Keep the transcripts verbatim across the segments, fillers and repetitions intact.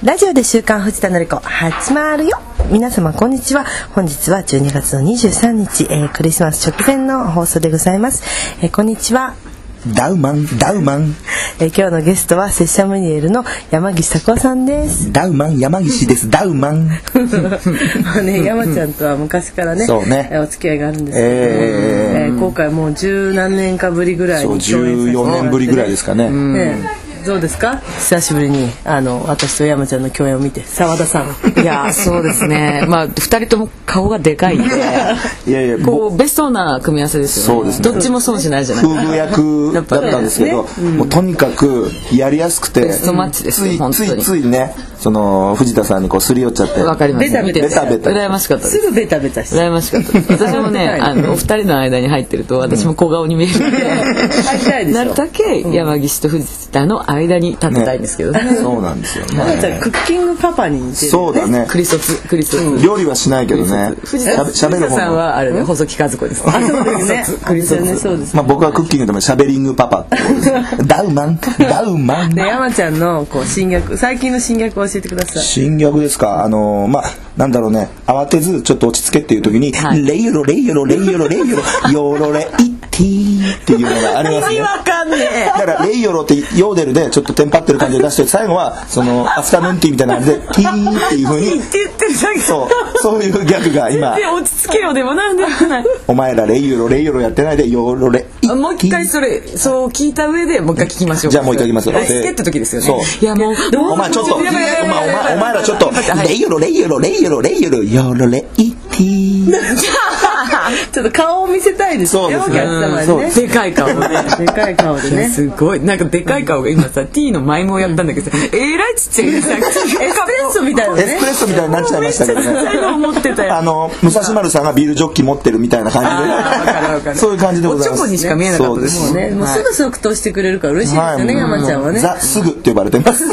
ラジオで週刊藤田紀子始まるよ。皆様こんにちは。本日はじゅうにがつのにじゅうさんにち、えー、クリスマス直前の放送でございます。えー、こんにちは。 ダウマンダウマン、 えー、今日のゲストは拙者ムニエルの山岸拓夫さんです。 ダウマン山岸です。ダウマンまあね、山ちゃんとは昔からね、 そうね、 お付き合いがあるんですけど、ねえーえー、今回もう十何年かぶりぐらいに共演させてもらって、ね、そうじゅうよねんぶりぐらいですかね。うんね、どうですか、久しぶりにあの私と山ちゃんの共演を見て。澤田さん。 いやそうですね、まあふたりとも顔がでかいんでいやいやこうベストな組み合わせですよね。 そうですね、 どっちも損しないじゃないですか。 夫婦役だったんですけど、ね、うん、もうとにかくやりやすくてベストマッチですよ。 ついついついね、その藤田さんにこうすり寄っちゃって。 わかります。 ベタベタベタベタ羨ましかったです。 すぐベタベタして羨ましかったです。私もね、あのお二人の間に入ってると私も小顔に見えるので、うん、なるだけ山岸と藤田の間に立ってたいんですけどね。 ね、そうなんですよね。 山ちゃんクッキングパパに似てる、ね。そうだね。 クリソツクリソツ、うん、 料理はしないけどね。 藤田さんはあれね、細木和子です。 あ、そうですね。クリソツね、そうです。 まあ僕はクッキングでもシャベリングパパってダウマンダウマン。 で山ちゃんのこう新ギャグ、最近の新ギャグを教えてください。 新ギャグですか。あのー、まあなんだろうね、慌てずちょっと落ち着けっていう時に、はい、レイヨロレイヨロレイヨロレイヨロヨロレイティーっていうのがありますね。 わかんねえ。 だからレイヨロってヨーデルでちょっとテンパってる感じで出して最後はそのアフタヌーンティーみたいな感じでティーっていう風にって言ってるだけ。 そうそういうギャグが今。 落ち着けよでもなんでもない。 お前らレイヨロレイヨロやってないでヨロレイ。 もう一回それそう聞いた上でもう一回聞きましょう。 じゃあもう一回聞きますよ。 落ち着けって時ですよね。 そう。 いやもうお前ちょっとお前お前らちょっとレイヨロレイヨロレイヨロレイヨロヨロレイティー。 ちょっと顔を見せたいですよ。 そうですね。 お客様にね。 でかい顔ね。 でかい顔でね。 すごいなんかでかい顔が今さ T のマイムをやったんだけどさ、えらいちっちゃいエスプレッソみたいなね。 エスプレッソみたいになっちゃいましたけどね。 思ってたよ。 あの武蔵丸さんがビールジョッキ持ってるみたいな感じで、そういう感じでございます。 おちょこにしか見えなかったですもんね。 もうすぐ即答してくれるから嬉しいですよね、山ちゃんはね。 ザすぐって呼ばれてます。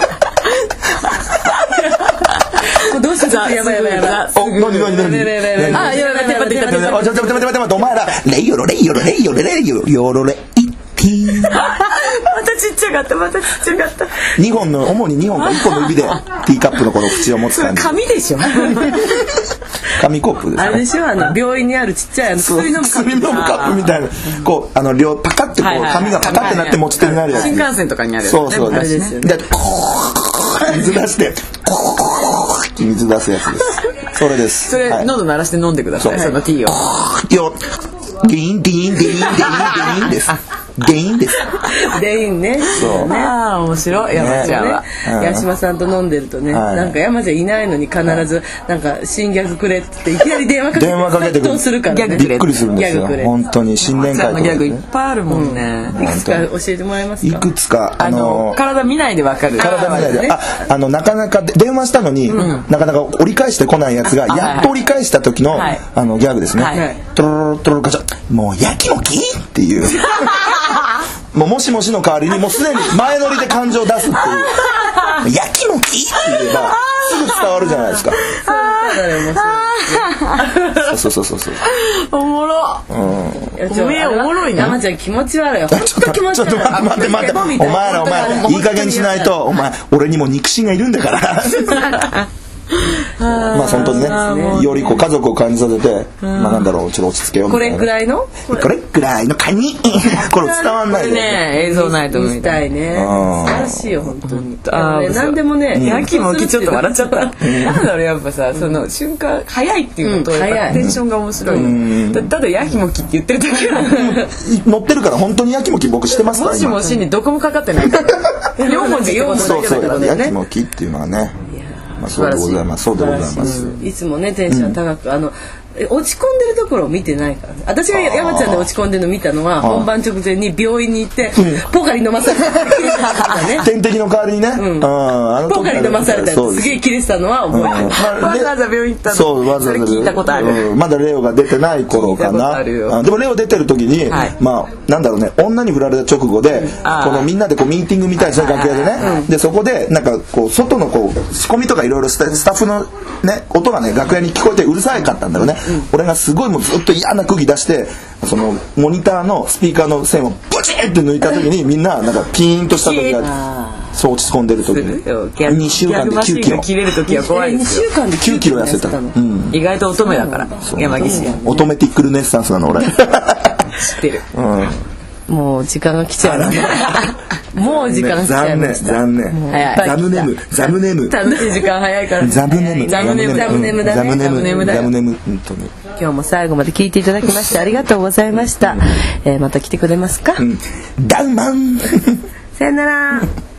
どうしたやばいやばいやばい。 お、なになになに。 あ、やばいやばいやばいやばい。 ちょっと待って待って待って待って、お前らレイヨロレイヨロレイヨロレイヨロヨロレイティー。 またちっちゃかったまたちっちゃかった。 二本の主に二本か一本の指でティーカップのこの口を持つ感じ。 紙でしょ。 紙コップですね。 あれでしょ、あの病院にあるちっちゃいあの薬飲むカップみたいな、こうあの両パカってこう紙がパカってなって持ち手になるやつ。 新幹線とかにあるやつ。 そうそう。 あれですよね。 でこう水出してこう水出すやつです。それです。 それ喉鳴らして飲んでください。そのティーを。 よディーンディーンディーンディーンディーンです。デインです。 デインね。 そうね。 ああ面白い。山ちゃんは。 八島さんと飲んでるとね、なんか山ちゃんいないのに必ずなんか新ギャグくれっていきなり電話かけて電話かけてくる。 するからね。 びっくりするんですよ。本当に新年会とか。 ギャグいっぱいあるもんね。 いくつか教えてもらえますか。 いくつかあの体見ないでわかる。 体見ないで。ああのなかなか電話したのになかなか折り返してこないやつがやっと折り返した時のあのギャグですね。トロロトロロカチャ。もうやきもきっていう。もうもしもしの代わりにもうすでに前乗りで感情を出すっていうやきもきって言えばすぐ伝わるじゃないですか。そうそうそうそう。 おもろ。 うん。おめえおもろいな。山ちゃん気持ち悪い。本当気持ち悪い。 ちょっと待って待って待って。お前らお前いい加減にしないとお前俺にも肉親がいるんだから。まあ本当にね、よりこう家族を感じさせて、まあなんだろう、ちょっと落ち着けようみたいな。 これくらいのこれくらいのカニこれ伝わんないでね、映像ないと見たいね。素晴らしいよ本当に。なんでもね、 やきもきちょっと笑っちゃった。なんだろうやっぱさ、その瞬間早いっていうこととテンションが面白い。ただやきもきって言ってるだけなの。 乗ってるから本当にやきもき僕してますから。 もしもしにどこもかかってない。四文字ってことだけだからね。 やきもきっていうのはね。まあ、そうでございます。そうでございます。 いつもねテンション高く、うん、あの落ち込んでるところを見てないから、ね、私が山ちゃんで落ち込んでるの見たのは本番直前に病院に行ってポカリ飲まされた点滴の代わりにね、 うん、ああポカリ飲まされたすげえキレてたのは覚えてる、うんまあ、わざわざ病院行ったの。 そうわざわざ聞いたことある、 うん、まだレオが出てない頃かな。あでもレオ出てる時に、はい、まあなんだろうね、女に振られた直後で、うん、このみんなでこうミーティングみたいですね楽屋でね、うん、でそこでなんかこう外のこう仕込みとかいろいろスタッフのね音がね楽屋に聞こえてうるさかったんだろうね。 俺がすごいもうずっと嫌な空気出してそのモニターのスピーカーの線をブチッって抜いた時にみんななんかピーンとした時がそう落ち込んでる時ににしゅうかんできゅうキロ切れる時は怖いですよ。 にしゅうかんできゅうキロ痩せた。 意外と乙女だから山岸。 オトメティックルネッサンスなの俺。知ってる。 もう時間が来ちゃうな。もう時間来ちゃいました。 残念残念。ザムネムザムネム。 楽しい時間早いから。 ザムネムザムネムザムネムだね。 ザムネムザムネムだよ。 ザムネム本当に。 今日も最後まで聞いていただきましてありがとうございました。えー、また来てくれますか。 ダウマン。 さよなら。